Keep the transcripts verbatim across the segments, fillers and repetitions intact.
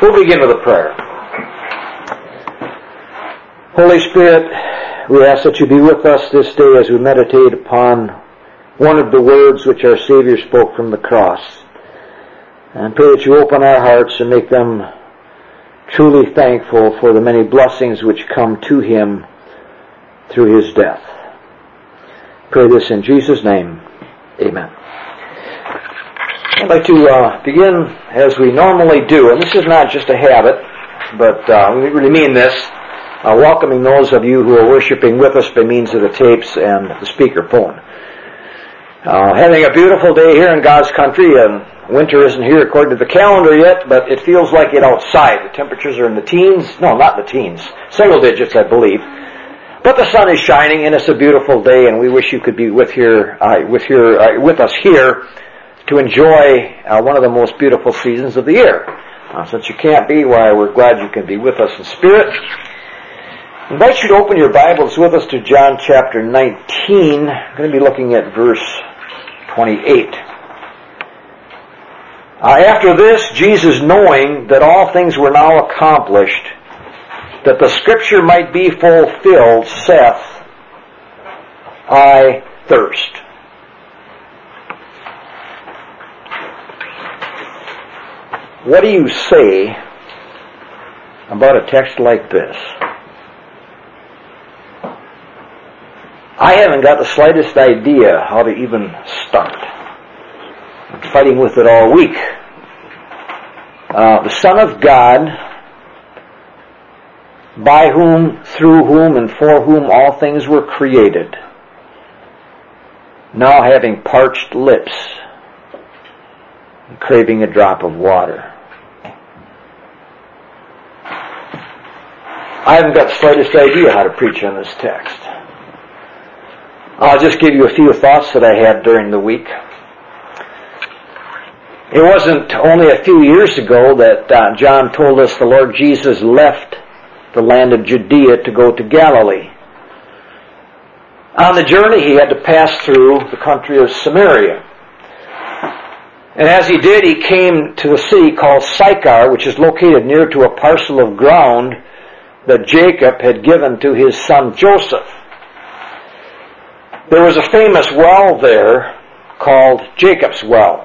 We'll begin with a prayer. Holy Spirit, we ask that you be with us this day as we meditate upon one of the words which our Savior spoke from the cross. And pray that you open our hearts and make them truly thankful for the many blessings which come to Him through His death. Pray this in Jesus' name. Amen. I'd like to uh, begin as we normally do, and this is not just a habit, but uh, we really mean this, uh, welcoming those of you who are worshiping with us by means of the tapes and the speakerphone. Uh, having a beautiful day here in God's country, and winter isn't here according to the calendar yet, but it feels like it outside. The temperatures are in the teens, no, not the teens, single digits, I believe. But the sun is shining, and it's a beautiful day, and we wish you could be with here, uh, with here, uh, with us here to enjoy uh, one of the most beautiful seasons of the year. Uh, since you can't be, why, we're glad you can be with us in spirit. I invite you to open your Bibles with us to John chapter nineteen. I'm going to be looking at verse twenty-eight. Uh, after this, Jesus, knowing that all things were now accomplished, that the Scripture might be fulfilled, saith, I thirst. What do you say about a text like this? I haven't got the slightest idea how to even start. I'm fighting with it all week. Uh, the Son of God, by whom, through whom, and for whom all things were created, now having parched lips and craving a drop of water. I haven't got the slightest idea how to preach on this text. I'll just give you a few thoughts that I had during the week. It wasn't only a few years ago that uh, John told us the Lord Jesus left the land of Judea to go to Galilee. On the journey, he had to pass through the country of Samaria. And as he did, he came to a city called Sychar, which is located near to a parcel of ground that Jacob had given to his son Joseph. There was a famous well there called Jacob's Well.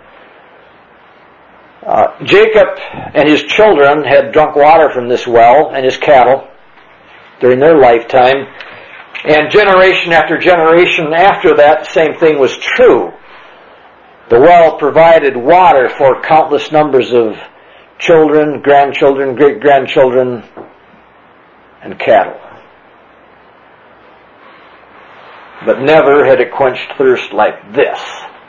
Uh, Jacob and his children had drunk water from this well, and his cattle during their lifetime. And generation after generation after that, the same thing was true. The well provided water for countless numbers of children, grandchildren, great-grandchildren, and cattle. But never had it quenched thirst like this.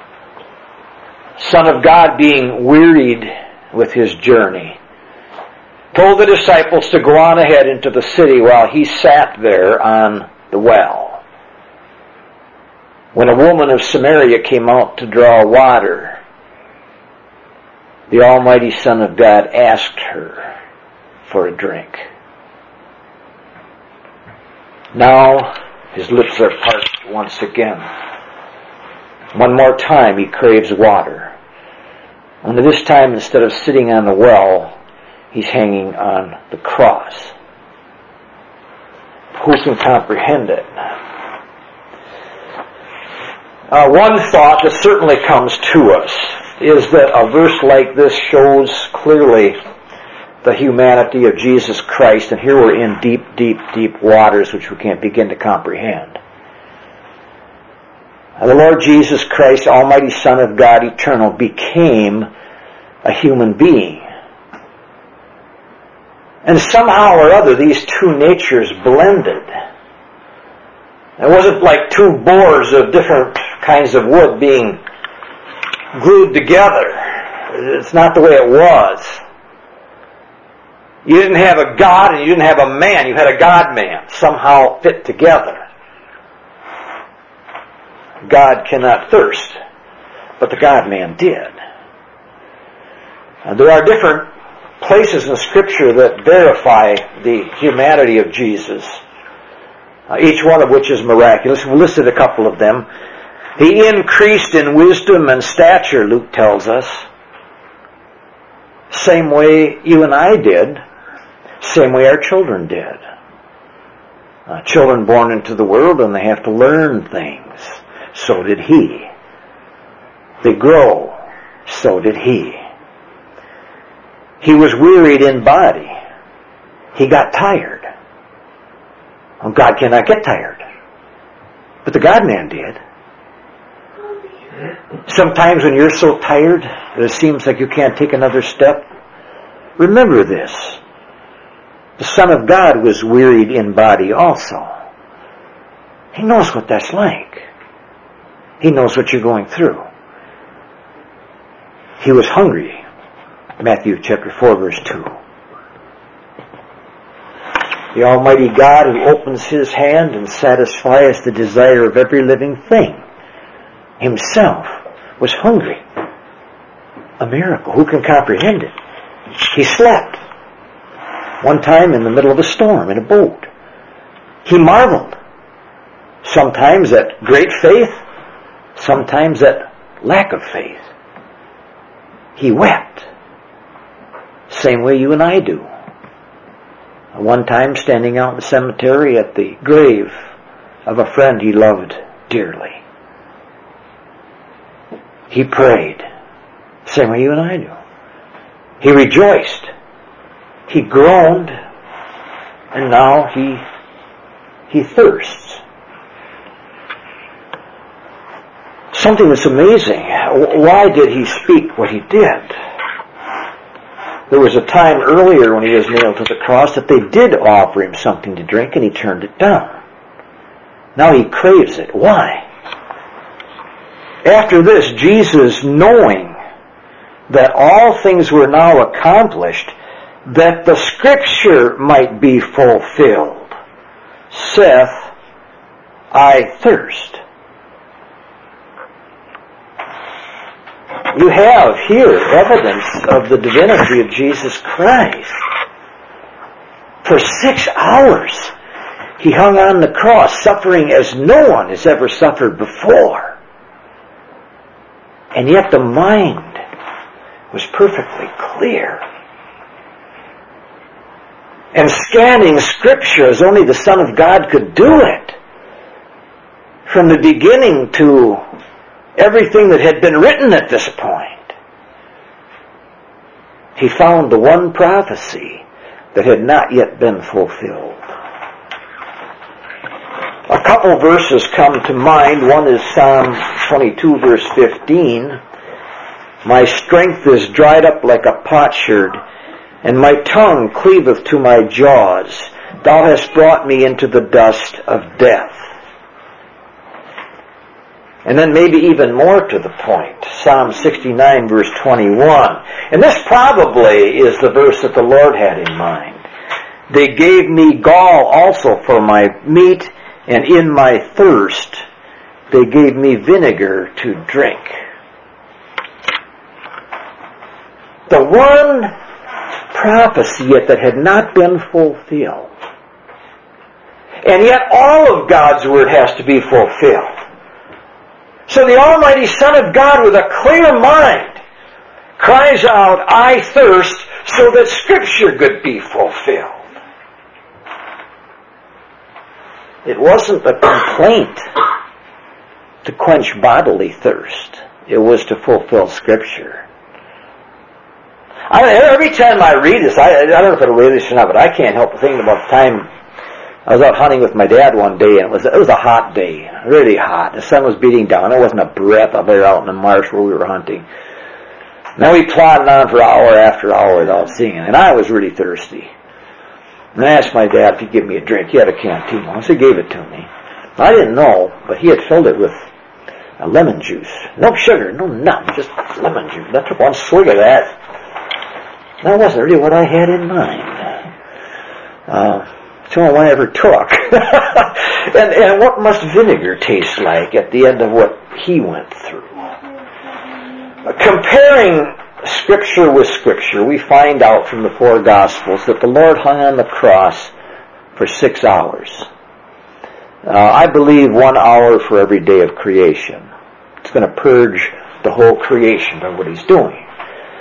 Son of God, being wearied with his journey, told the disciples to go on ahead into the city while he sat there on the well. When a woman of Samaria came out to draw water, the Almighty Son of God asked her for a drink. Now his lips are parched once again. One more time he craves water. Only this time, instead of sitting on the well, he's hanging on the cross. Who can comprehend it? Uh, one thought that certainly comes to us is that a verse like this shows clearly the humanity of Jesus Christ, and here we're in deep, deep, deep waters which we can't begin to comprehend. The Lord Jesus Christ, Almighty Son of God, eternal, became a human being. And somehow or other, these two natures blended. It wasn't like two boars of different kinds of wood being glued together. It's not the way it was. You didn't have a God and you didn't have a man. You had a God-man somehow fit together. God cannot thirst, but the God-man did. Uh, there are different places in Scripture that verify the humanity of Jesus, uh, each one of which is miraculous. We listed a couple of them. He increased in wisdom and stature, Luke tells us. Same way you and I did. Same way our children did. Uh, children born into the world and they have to learn things. So did he. They grow. So did he. He was wearied in body. He got tired. Well, God cannot get tired. But the God-man did. Sometimes when you're so tired that it seems like you can't take another step, remember this. The Son of God was wearied in body also. He knows what that's like. He knows what you're going through. He was hungry. Matthew chapter four verse two. The Almighty God who opens His hand and satisfies the desire of every living thing Himself was hungry. A miracle. Who can comprehend it? He slept. One time in the middle of a storm in a boat. He marveled. Sometimes at great faith. Sometimes at lack of faith. He wept. Same way you and I do. One time standing out in the cemetery at the grave of a friend he loved dearly. He prayed. Same way you and I do. He rejoiced. He groaned. And now he he thirsts. Something that's amazing. Why did he speak what he did? There was a time earlier when he was nailed to the cross that they did offer him something to drink and he turned it down. Now he craves it. Why? After this, Jesus, knowing that all things were now accomplished, that the Scripture might be fulfilled, saith, I thirst. You have here evidence of the divinity of Jesus Christ. For six hours, He hung on the cross, suffering as no one has ever suffered before. And yet the mind was perfectly clear. And scanning Scripture as only the Son of God could do it, from the beginning to everything that had been written at this point, he found the one prophecy that had not yet been fulfilled. A couple verses come to mind. One is Psalm twenty-two, verse fifteen. My strength is dried up like a potsherd, and my tongue cleaveth to my jaws. Thou hast brought me into the dust of death. And then maybe even more to the point, Psalm sixty-nine, verse twenty-one. And this probably is the verse that the Lord had in mind. They gave me gall also for my meat, and in my thirst they gave me vinegar to drink. The one prophecy yet that had not been fulfilled. And yet all of God's Word has to be fulfilled. So the Almighty Son of God, with a clear mind, cries out, I thirst, so that Scripture could be fulfilled. It wasn't a complaint to quench bodily thirst. It was to fulfill Scripture. I, every time I read this, I, I don't know if it'll read this or not, but I can't help but thinking about the time I was out hunting with my dad one day, and it was it was a hot day, really hot. The sun was beating down. There wasn't a breath of air out in the marsh where we were hunting. Now we plodded on for hour after hour without seeing it, and I was really thirsty. And I asked my dad if he'd give me a drink. He had a canteen, so he gave it to me. I didn't know, but he had filled it with a lemon juice. No sugar, no nothing, just lemon juice. I took one swig of that. That wasn't really what I had in mind. Uh, it's the only one I ever took. and, and what must vinegar taste like at the end of what he went through? Uh, comparing Scripture with Scripture, we find out from the four Gospels that the Lord hung on the cross for six hours. Uh, I believe one hour for every day of creation. It's going to purge the whole creation by what He's doing.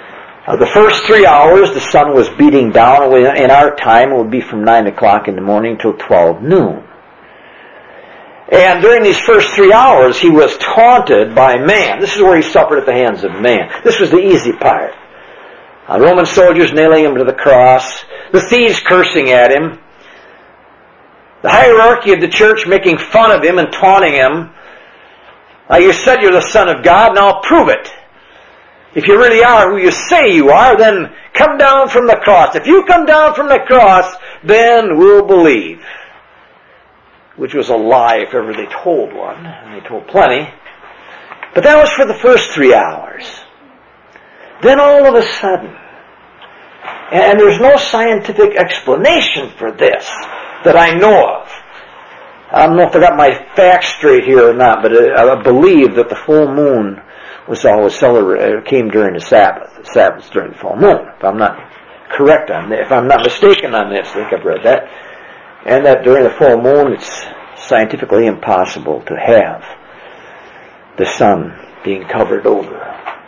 Uh, the first three hours, the sun was beating down. In our time, it would be from nine o'clock in the morning till twelve noon. And during these first three hours, he was taunted by man. This is where he suffered at the hands of man. This was the easy part. Uh, Roman soldiers nailing him to the cross. The thieves cursing at him. The hierarchy of the church making fun of him and taunting him. Uh, you said you're the Son of God, now prove it. If you really are who you say you are, then come down from the cross. If you come down from the cross, then we'll believe. Which was a lie if ever they told one. And they told plenty. But that was for the first three hours. Then all of a sudden, and there's no scientific explanation for this that I know of. I don't know if I got my facts straight here or not, but I believe that the full moon was always celebrated, came during the Sabbath. The Sabbath's during the full moon. If I'm not correct on that, if I'm not mistaken on this, I think I've read that. And that during the full moon, it's scientifically impossible to have the sun being covered over.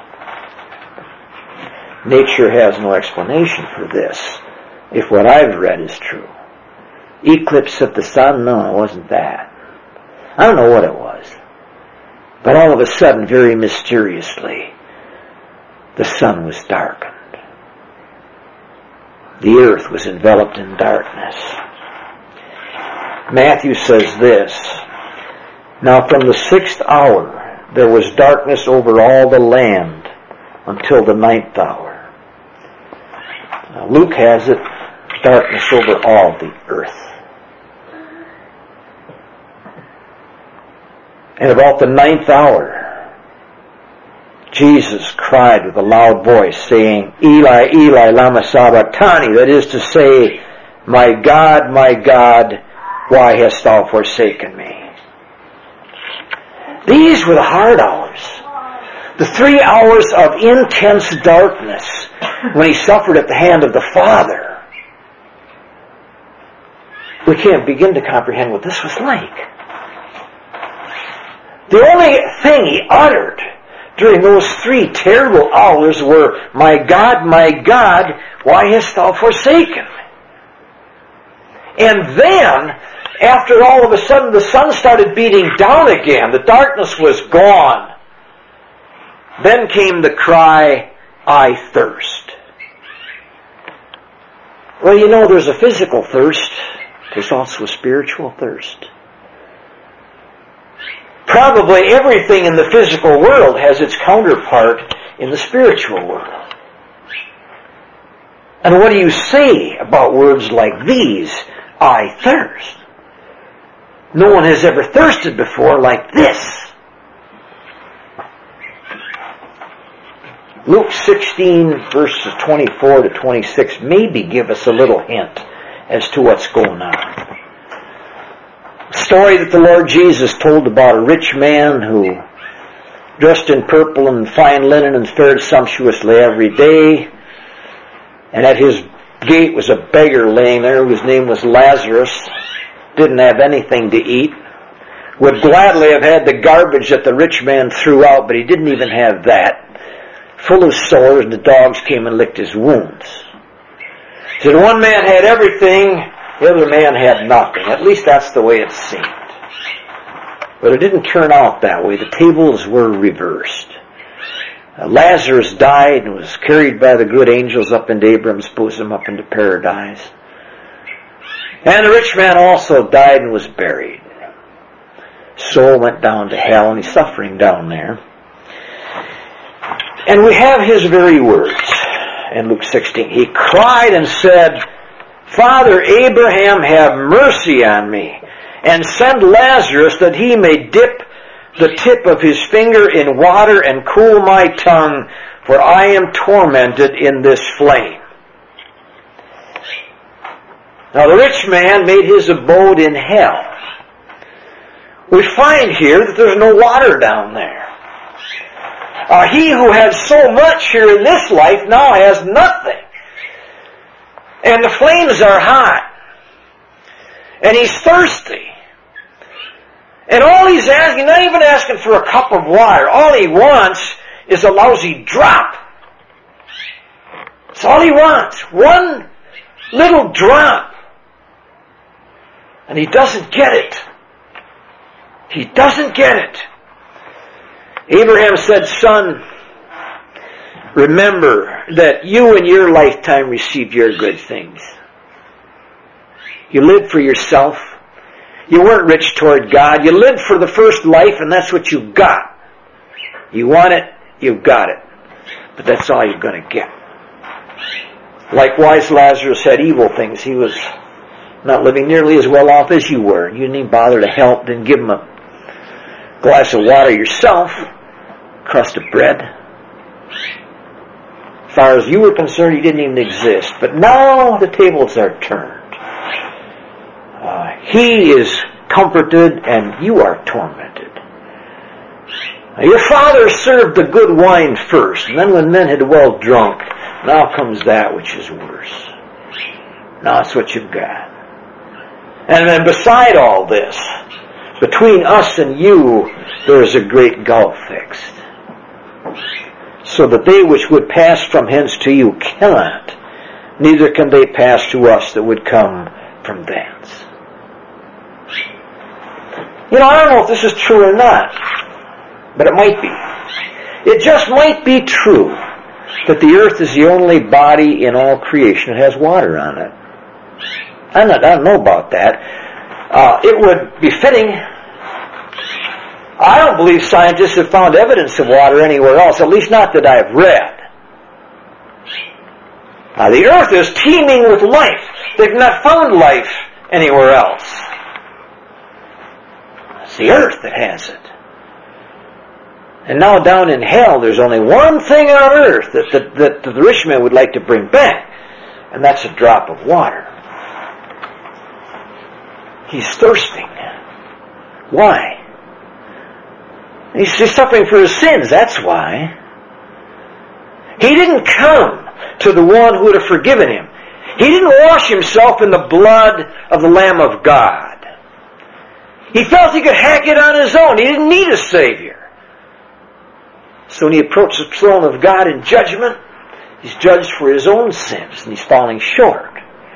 Nature has no explanation for this, if what I've read is true. Eclipse of the sun? No, it wasn't that. I don't know what it was. But all of a sudden, very mysteriously, the sun was darkened. The earth was enveloped in darkness. Matthew says this, "Now from the sixth hour there was darkness over all the land until the ninth hour." Now, Luke has it, darkness over all the earth. And about the ninth hour, Jesus cried with a loud voice, saying, "Eli, Eli, lama sabachthani," that is to say, "My God, my God, why hast thou forsaken me?" These were the hard hours. The three hours of intense darkness when he suffered at the hand of the Father. We can't begin to comprehend what this was like. The only thing he uttered during those three terrible hours were, "My God, my God, why hast thou forsaken me?" And then, after all of a sudden the sun started beating down again, the darkness was gone, then came the cry, "I thirst." Well, you know, there's a physical thirst. There's also a spiritual thirst. Probably everything in the physical world has its counterpart in the spiritual world. And what do you say about words like these? I thirst. No one has ever thirsted before like this. Luke sixteen, verses twenty-four to twenty-six maybe give us a little hint as to what's going on. Story that the Lord Jesus told about a rich man who dressed in purple and fine linen and fared sumptuously every day. And at his gate was a beggar laying there whose name was Lazarus. Didn't have anything to eat. Would gladly have had the garbage that the rich man threw out, but he didn't even have that. Full of sores, and the dogs came and licked his wounds. He said one man had everything, the other man had nothing. At least that's the way it seemed. But it didn't turn out that way. The tables were reversed. Uh, Lazarus died and was carried by the good angels up into Abraham's bosom, up into paradise. And the rich man also died and was buried. Soul went down to hell, and he's suffering down there. And we have his very words in Luke sixteen. He cried and said, "Father Abraham, have mercy on me, and send Lazarus that he may dip the tip of his finger in water and cool my tongue, for I am tormented in this flame." Now the rich man made his abode in hell. We find here that there's no water down there. Uh, he who had so much here in this life now has nothing. And the flames are hot. And he's thirsty. And all he's asking, not even asking for a cup of water, all he wants is a lousy drop. That's all he wants. One little drop. And he doesn't get it. He doesn't get it. Abraham said, son, remember that you in your lifetime received your good things. You lived for yourself. You weren't rich toward God. You lived for the first life, and that's what you got. You want it, you've got it. But that's all you're going to get. Likewise, Lazarus had evil things. He was not living nearly as well off as you were. You didn't even bother to help. Didn't give him a glass of water yourself. Crust of bread. As far as you were concerned, he didn't even exist. But now the tables are turned. Uh, he is comforted and you are tormented. Now, your father served the good wine first, and then when men had well drunk, now comes that which is worse. Now it's what you've got. And then beside all this, between us and you, there is a great gulf fixed. So that they which would pass from hence to you cannot, neither can they pass to us that would come from thence. You know, I don't know if this is true or not, but it might be. It just might be true that the earth is the only body in all creation that has water on it. I'm not, I don't know about that. Uh, it would be fitting. I don't believe scientists have found evidence of water anywhere else, at least not that I've read. Now, the earth is teeming with life. They've not found life anywhere else. It's the earth that has it. And now down in hell, there's only one thing on earth that the, that the rich man would like to bring back, and that's a drop of water. He's thirsting. Why? He's, he's suffering for his sins, that's why. He didn't come to the one who would have forgiven him. He didn't wash himself in the blood of the Lamb of God. He felt he could hack it on his own. He didn't need a Savior. So when he approached the throne of God in judgment, he's judged for his own sins, and he's falling short.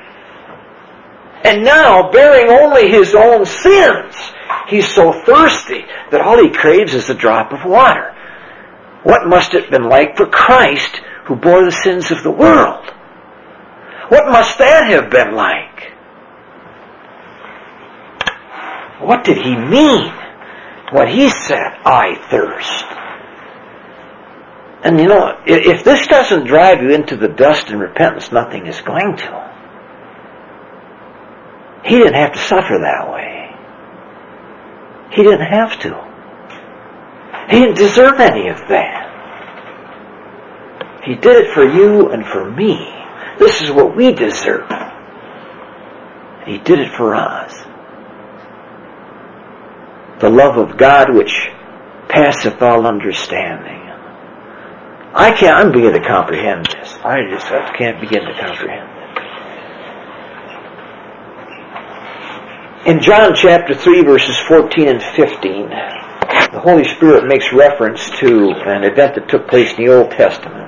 And now, bearing only his own sins, he's so thirsty that all he craves is a drop of water. What must it have been like for Christ, who bore the sins of the world? What must that have been like? What did he mean when he said, I thirst? And you know, if this doesn't drive you into the dust and repentance, nothing is going to. He didn't have to suffer that way. He didn't have to. He didn't deserve any of that. He did it for you and for me. This is what we deserve. He did it for us. The love of God which passeth all understanding. I can't, I'm beginning to comprehend this. I just I can't begin to comprehend it. In John chapter three, verses fourteen and fifteen, the Holy Spirit makes reference to an event that took place in the Old Testament.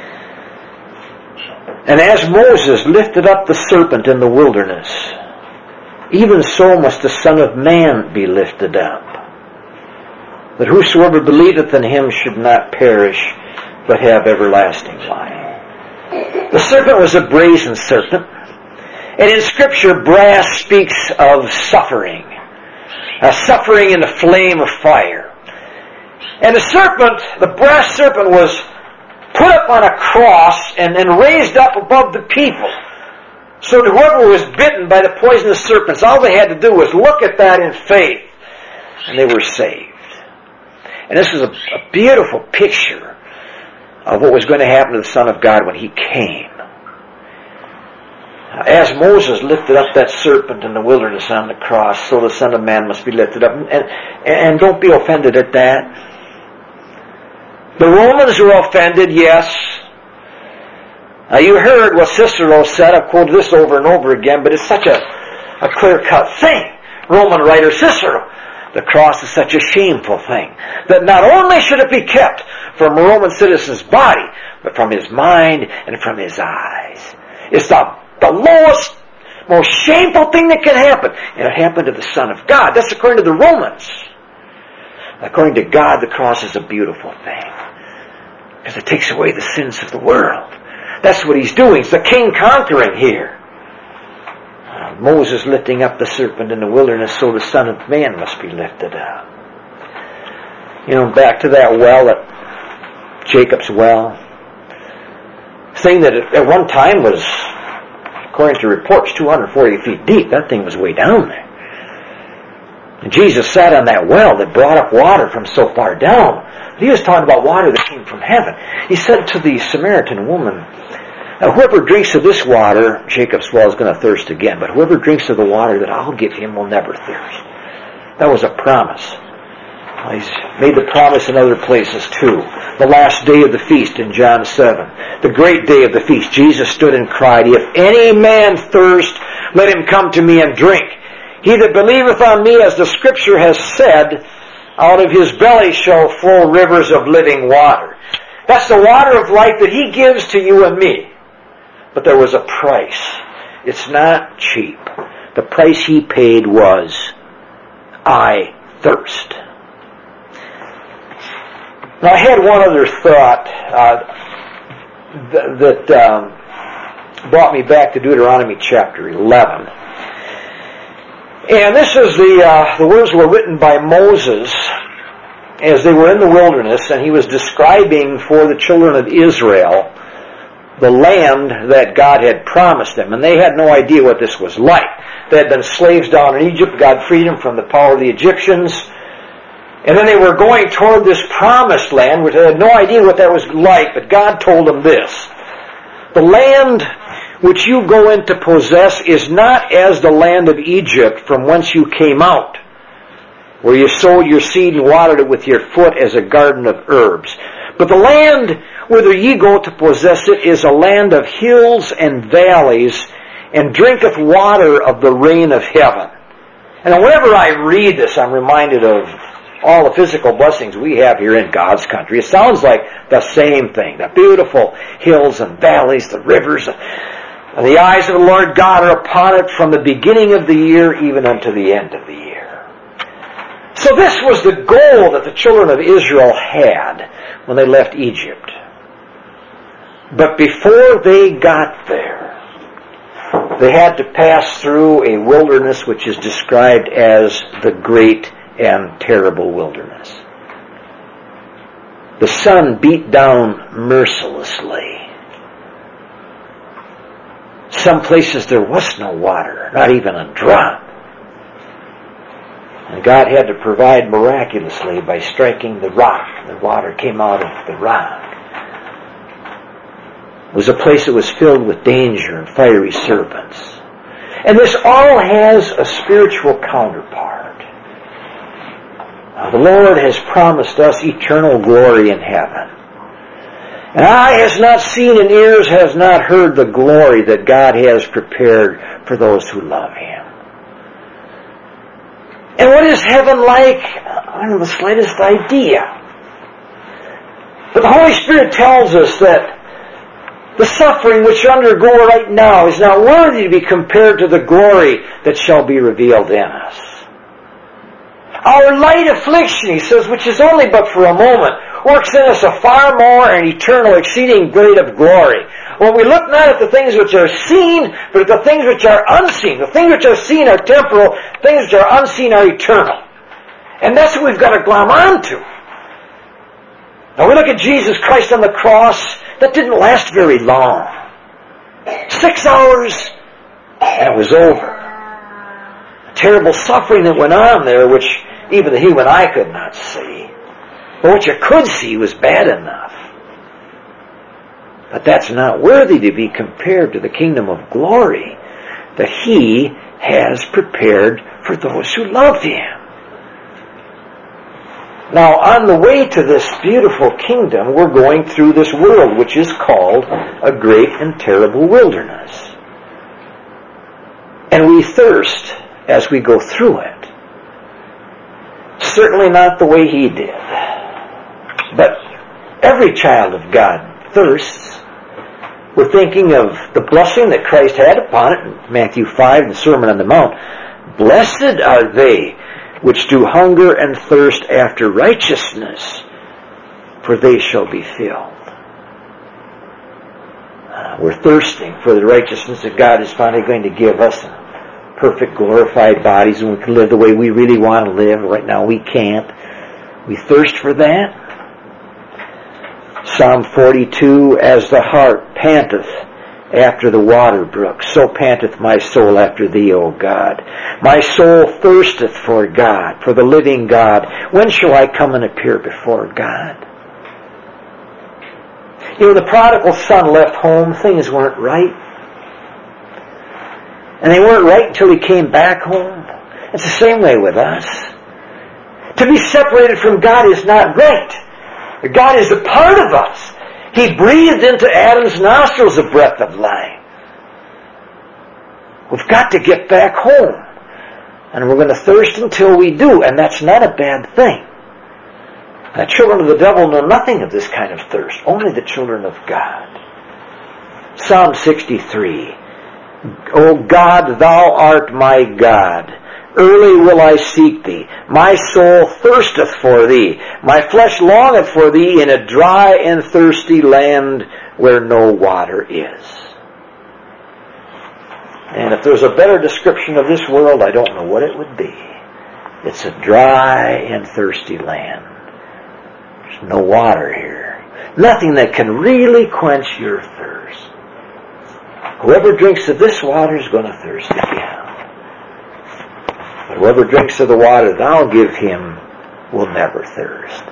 And as Moses lifted up the serpent in the wilderness, even so must the Son of Man be lifted up, that whosoever believeth in him should not perish, but have everlasting life. The serpent was a brazen serpent. And in Scripture, brass speaks of suffering. Uh, suffering in the flame of fire. And the serpent, the brass serpent, was put up on a cross and then raised up above the people. So that whoever was bitten by the poisonous serpents, all they had to do was look at that in faith, and they were saved. And this is a, a beautiful picture of what was going to happen to the Son of God when He came. As Moses lifted up that serpent in the wilderness on the cross, so the Son of Man must be lifted up. And, and, and don't be offended at that. The Romans were offended, yes. Now you heard what Cicero said. I've quoted this over and over again, but it's such a, a clear-cut thing. Roman writer Cicero. The cross is such a shameful thing that not only should it be kept from a Roman citizen's body, but from his mind and from his eyes. It's the, the lowest, most shameful thing that can happen. And it happened to the Son of God. That's according to the Romans. According to God, the cross is a beautiful thing, because it takes away the sins of the world. That's what he's doing. It's the king conquering here. Uh, Moses lifting up the serpent in the wilderness, so the Son of Man must be lifted up. You know, back to that well, at Jacob's well. Thing that at one time was, according to reports, two hundred forty feet deep. That thing was way down there. And Jesus sat on that well that brought up water from so far down. He was talking about water that came from heaven. He said to the Samaritan woman, "Now whoever drinks of this water," Jacob's well, is going to thirst again, "but whoever drinks of the water that I'll give him will never thirst." That was a promise. He's made the promise in other places too. The last day of the feast in John seven. The great day of the feast. Jesus stood and cried, "If any man thirst, let him come to me and drink. He that believeth on me, as the Scripture has said, out of his belly shall flow rivers of living water." That's the water of life that he gives to you and me. But there was a price. It's not cheap. The price he paid was, "I thirst." Now I had one other thought uh, th- that um, brought me back to Deuteronomy chapter eleven. And this is the uh, the words were written by Moses as they were in the wilderness, and he was describing for the children of Israel the land that God had promised them. And they had no idea what this was like. They had been slaves down in Egypt. God freed them from the power of the Egyptians. And then they were going toward this promised land, which they had no idea what that was like, but God told them this: "The land which you go in to possess is not as the land of Egypt from whence you came out, where you sowed your seed and watered it with your foot as a garden of herbs. But the land whither ye go to possess it is a land of hills and valleys, and drinketh water of the rain of heaven." And whenever I read this, I'm reminded of all the physical blessings we have here in God's country. It sounds like the same thing. The beautiful hills and valleys, the rivers, and the eyes of the Lord God are upon it from the beginning of the year even unto the end of the year. So this was the goal that the children of Israel had when they left Egypt. But before they got there, they had to pass through a wilderness which is described as the great and terrible wilderness. The sun beat down mercilessly. Some places there was no water, not even a drop. And God had to provide miraculously by striking the rock. The water came out of the rock. It was a place that was filled with danger and fiery serpents. And this all has a spiritual counterpart. Now, the Lord has promised us eternal glory in heaven. And eye has not seen and ears has not heard the glory that God has prepared for those who love Him. And what is heaven like? I don't have the slightest idea. But the Holy Spirit tells us that the suffering which you undergo right now is not worthy to be compared to the glory that shall be revealed in us. Our light affliction, he says, which is only but for a moment, works in us a far more and eternal exceeding great of glory. When we look not at the things which are seen, but at the things which are unseen. The things which are seen are temporal, things which are unseen are eternal. And that's what we've got to glom onto. Now we look at Jesus Christ on the cross. That didn't last very long. Six hours, and it was over. A terrible suffering that went on there, which even the human eye could not see. But what you could see was bad enough. But that's not worthy to be compared to the kingdom of glory that He has prepared for those who love Him. Now, on the way to this beautiful kingdom, we're going through this world, which is called a great and terrible wilderness. And we thirst as we go through it. certainly not the way he did. But every child of God thirsts. We're thinking of the blessing that Christ had upon it in Matthew five, the Sermon on the Mount. Blessed are they which do hunger and thirst after righteousness, for they shall be filled. Uh, we're thirsting for the righteousness that God is finally going to give us. Perfect, glorified bodies, and we can live the way we really want to live. Right now we can't. We thirst for that. Psalm forty-two, as the hart panteth after the water brook, so panteth my soul after thee, O God. My soul thirsteth for God, for the living God. When shall I come and appear before God? You know, the prodigal son left home. Things weren't right. And they weren't right until he came back home. It's the same way with us. To be separated from God is not right. God is a part of us. He breathed into Adam's nostrils a breath of life. We've got to get back home. And we're going to thirst until we do. And that's not a bad thing. The children of the devil know nothing of this kind of thirst. Only the children of God. Psalm sixty-three. O God, thou art my God. Early will I seek thee. My soul thirsteth for thee. My flesh longeth for thee in a dry and thirsty land where no water is. And if there's a better description of this world, I don't know what it would be. It's a dry and thirsty land. There's no water here. Nothing that can really quench your thirst. Whoever drinks of this water is going to thirst again. But whoever drinks of the water thou give him will never thirst.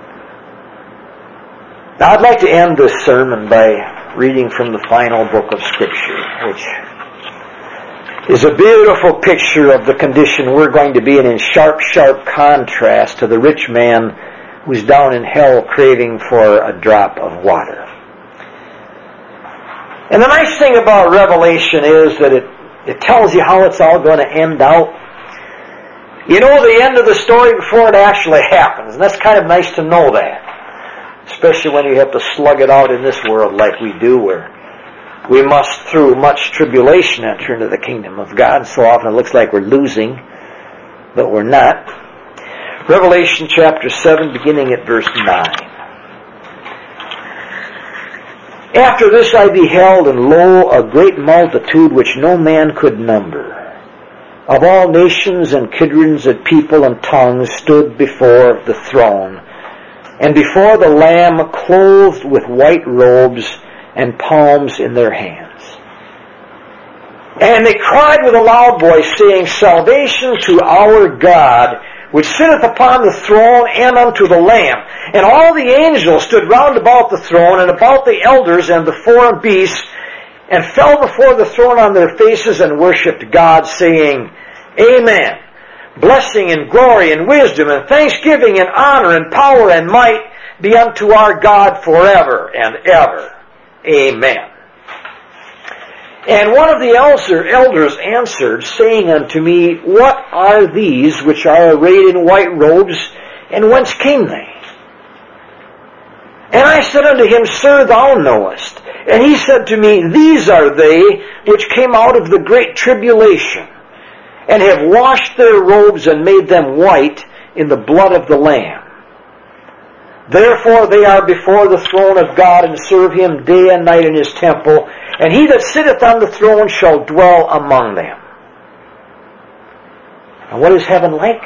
Now I'd like to end this sermon by reading from the final book of Scripture, which is a beautiful picture of the condition we're going to be in, in sharp, sharp contrast to the rich man who's down in hell craving for a drop of water. And the nice thing about Revelation is that it, it tells you how it's all going to end out. You know the end of the story before it actually happens, and that's kind of nice to know that. Especially when you have to slug it out in this world like we do, where we must, through much tribulation, enter into the kingdom of God. So often it looks like we're losing, but we're not. Revelation chapter seven, beginning at verse nine. After this I beheld, and lo, a great multitude which no man could number, of all nations and kindreds and people and tongues, stood before the throne, and before the Lamb, clothed with white robes and palms in their hands. And they cried with a loud voice, saying, Salvation to our God, which sitteth upon the throne, and unto the Lamb. And all the angels stood round about the throne, and about the elders and the four beasts, and fell before the throne on their faces, and worshipped God, saying, Amen. Blessing and glory and wisdom and thanksgiving and honor and power and might be unto our God forever and ever. Amen. And one of the elders answered, saying unto me, What are these which are arrayed in white robes, and whence came they? And I said unto him, Sir, thou knowest. And he said to me, These are they which came out of the great tribulation, and have washed their robes and made them white in the blood of the Lamb. Therefore they are before the throne of God, and serve him day and night in his temple, and he that sitteth on the throne shall dwell among them. And what is heaven like?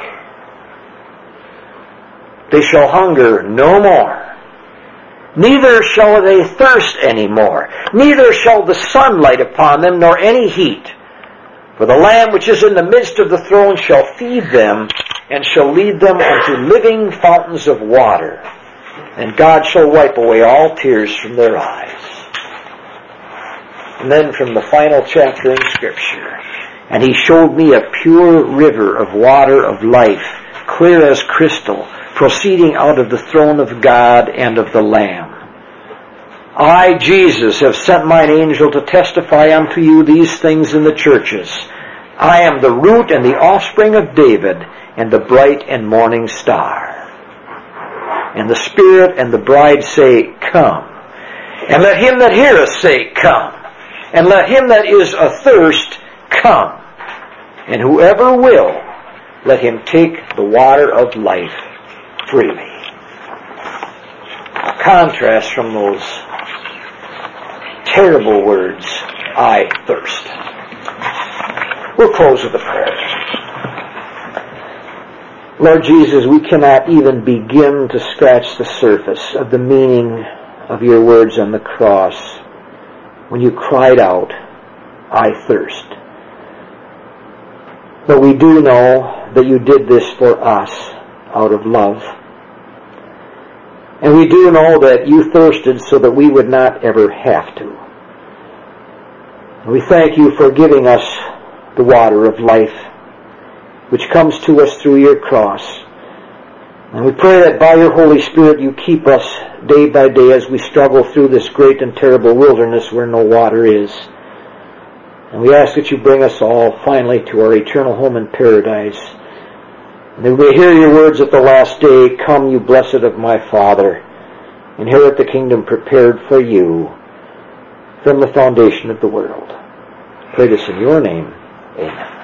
They shall hunger no more, neither shall they thirst any more, neither shall the sun light upon them, nor any heat. For the Lamb which is in the midst of the throne shall feed them, and shall lead them unto living fountains of water. And God shall wipe away all tears from their eyes. And then from the final chapter in Scripture, And he showed me a pure river of water of life, clear as crystal, proceeding out of the throne of God and of the Lamb. I, Jesus, have sent mine angel to testify unto you these things in the churches. I am the root and the offspring of David, and the bright and morning star. And the Spirit and the bride say, Come. And let him that heareth say, Come. And let him that is athirst come. And whoever will, let him take the water of life freely. A contrast from those terrible words, I thirst. We'll close with a prayer. Lord Jesus, we cannot even begin to scratch the surface of the meaning of your words on the cross when you cried out, I thirst. But we do know that you did this for us out of love. And we do know that you thirsted so that we would not ever have to. We thank you for giving us the water of life, which comes to us through your cross. And we pray that by your Holy Spirit you keep us day by day as we struggle through this great and terrible wilderness where no water is. And we ask that you bring us all finally to our eternal home in paradise. And that we may hear your words at the last day, Come, you blessed of my Father, inherit the kingdom prepared for you from the foundation of the world. Pray this in your name. Amen.